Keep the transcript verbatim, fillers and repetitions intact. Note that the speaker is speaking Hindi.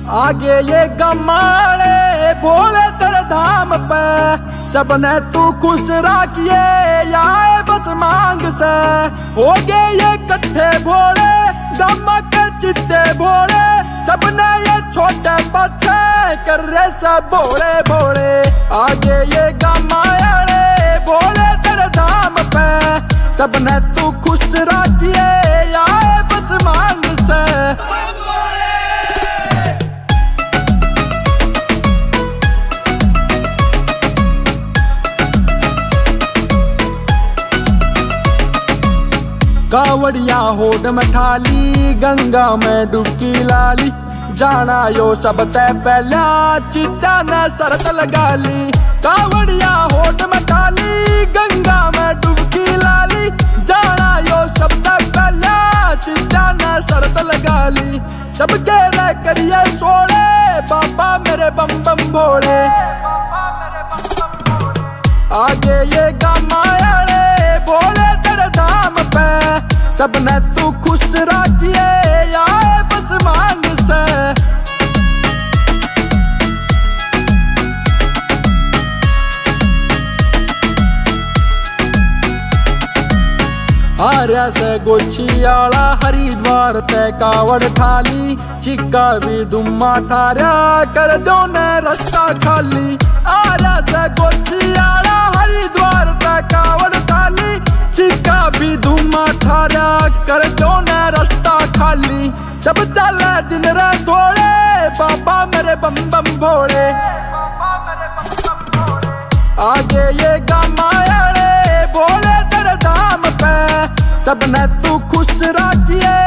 आगे ये गमाले बोले तेरे धाम पे, सबने तू खुश रखिए आए बस मांग से। हो गए ये कट्ठे भोले गम के चित्ते भोले, सबने ये छोटे बच्चे कर रहे सब भोले भोले। आगे ये गमाले बोले तेरे धाम पे, सबने तू खुश रखिए आए बस मांग से। कावड़िया होड़ में ठाली गंगा में डुबकी लाली, जाना यो सब तय पहला चिट्टा ने शरत लगा ली। कावड़िया होड़ में ठाली गंगा में डुबकी लाली, जाना यो सब तय पहला चिट्टा ने शरत लगा ली। सबके रह करिए सोड़े बाबा मेरे बम बम भोले। आगे ये गमाले बोले तेरे धाम पे, सबने तू खुश रखिए आए बस मांग से। आर्या से गोचियाला हरिद्वार ते कावड़ ठाली, चिक्का भी दुम्मा ठार्या कर दो ने रास्ता खाली। आर्या से गोचियाला हरिद्वार ते कावड़ ठाली, चिक्का भी दुम्मा ठार्या कर दो ने रास्ता खाली। सब चले दिन रे थोड़े बाबा मेरे बम बम भोले। आगे ये गमाले बोले तेरे धाम पे, सबने तू खुश रखिए